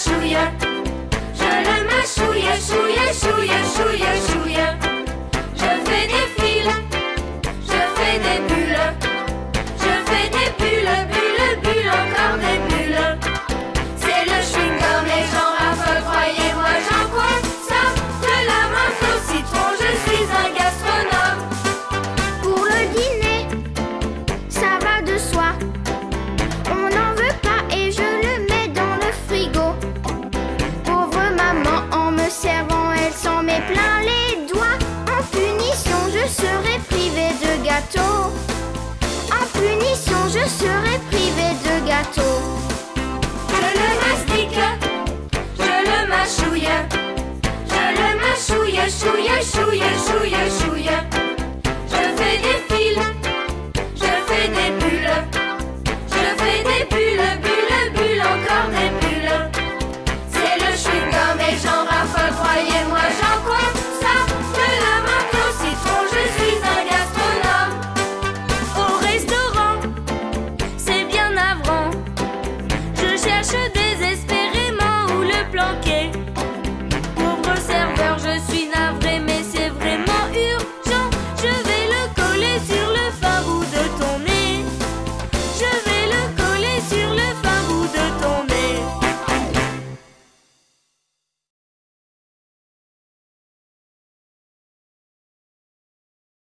mâchouille. Je le mâchouille, chouille, chouille, chouille, chouille. Je fais des fils, je fais des bulles. Je fais des bulles, bulles, bulles, encore des bulles. C'est le chewing-gum, les gens raffolent, croyez-moi, j'en consomme. De la menthe au citron, je suis un gastronome. Pour le dîner, ça va de soi. On n'en veut pas et je le mets dans le frigo. Pauvre maman, en me servant, elle s'en met plein les doigts. En punition, je serai privée de gâteau. En punition, je serai privée de gâteau. Je le mastique, je le mâchouille. Je le mâchouille, chouille, chouille, chouille, chouille. Je fais des